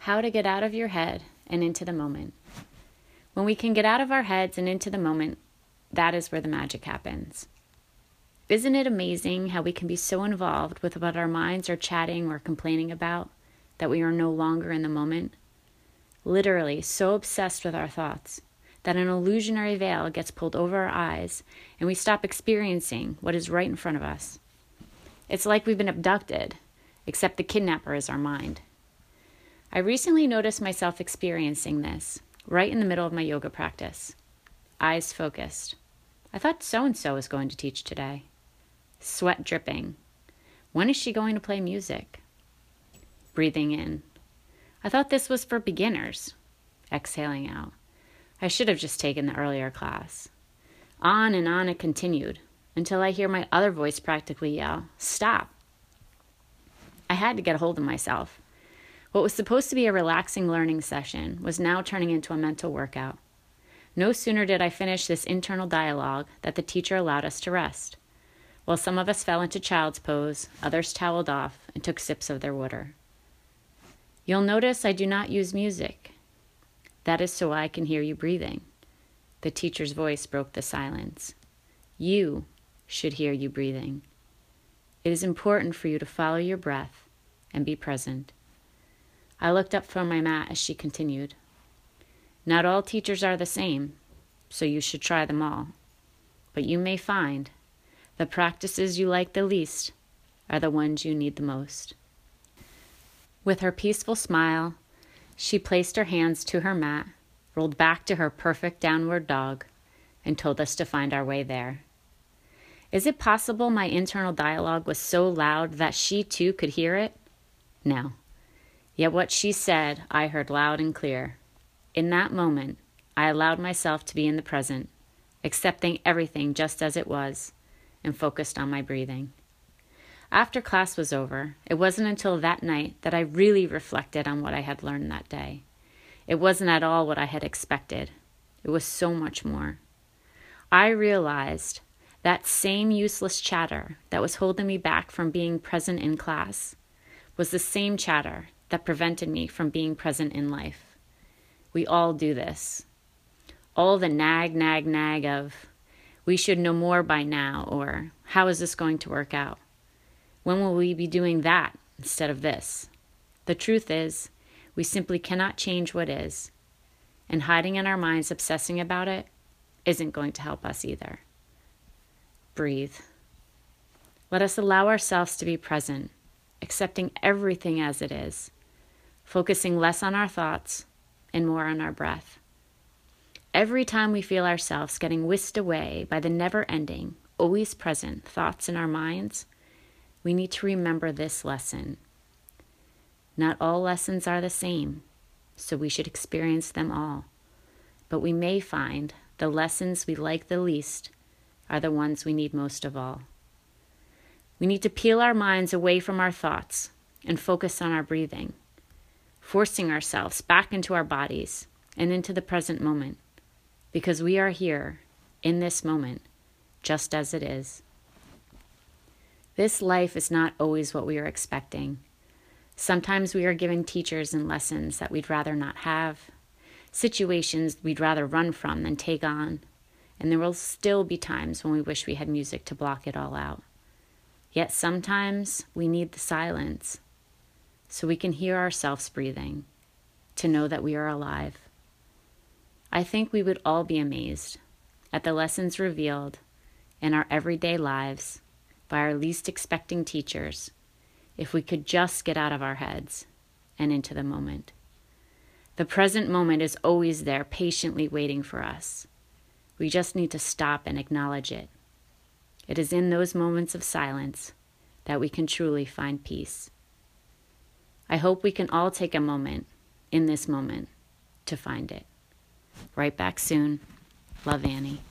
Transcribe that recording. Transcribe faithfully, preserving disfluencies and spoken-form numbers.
how to get out of your head and into the moment. When we can get out of our heads and into the moment, that is where the magic happens. Isn't it amazing how we can be so involved with what our minds are chatting or complaining about that we are no longer in the moment? Literally so obsessed with our thoughts that an illusionary veil gets pulled over our eyes and we stop experiencing what is right in front of us. It's like we've been abducted, except the kidnapper is our mind. I recently noticed myself experiencing this right in the middle of my yoga practice. Eyes focused. I thought so-and-so was going to teach today. Sweat dripping. When is she going to play music? Breathing in. I thought this was for beginners. Exhaling out. I should have just taken the earlier class. On and on it continued until I hear my other voice practically yell, "Stop." I had to get a hold of myself. What was supposed to be a relaxing learning session was now turning into a mental workout. No sooner did I finish this internal dialogue that the teacher allowed us to rest. While some of us fell into child's pose, others toweled off and took sips of their water. You'll notice I do not use music. That is so I can hear you breathing. The teacher's voice broke the silence. You should hear you breathing. It is important for you to follow your breath and be present. I looked up from my mat as she continued. Not all teachers are the same, so you should try them all. But you may find the practices you like the least are the ones you need the most. With her peaceful smile, she placed her hands to her mat, rolled back to her perfect downward dog, and told us to find our way there. Is it possible my internal dialogue was so loud that she too could hear it? No. Yet what she said, I heard loud and clear. In that moment, I allowed myself to be in the present, accepting everything just as it was, and focused on my breathing. After class was over, it wasn't until that night that I really reflected on what I had learned that day. It wasn't at all what I had expected. It was so much more. I realized that same useless chatter that was holding me back from being present in class was the same chatter that prevented me from being present in life. We all do this. All the nag, nag, nag of, we should know more by now, or how is this going to work out? When will we be doing that instead of this? The truth is, we simply cannot change what is, and hiding in our minds obsessing about it isn't going to help us either. Breathe. Let us allow ourselves to be present, accepting everything as it is, focusing less on our thoughts and more on our breath. Every time we feel ourselves getting whisked away by the never-ending, always present thoughts in our minds, we need to remember this lesson. Not all lessons are the same, so we should experience them all. But we may find the lessons we like the least are the ones we need most of all. We need to peel our minds away from our thoughts and focus on our breathing, forcing ourselves back into our bodies and into the present moment, because we are here in this moment, just as it is. This life is not always what we are expecting. Sometimes we are given teachers and lessons that we'd rather not have, situations we'd rather run from than take on, and there will still be times when we wish we had music to block it all out. Yet sometimes we need the silence so we can hear ourselves breathing, to know that we are alive. I think we would all be amazed at the lessons revealed in our everyday lives by our least expecting teachers if we could just get out of our heads and into the moment. The present moment is always there, patiently waiting for us. We just need to stop and acknowledge it. It is in those moments of silence that we can truly find peace. I hope we can all take a moment in this moment to find it. Right back soon. Love, Annie.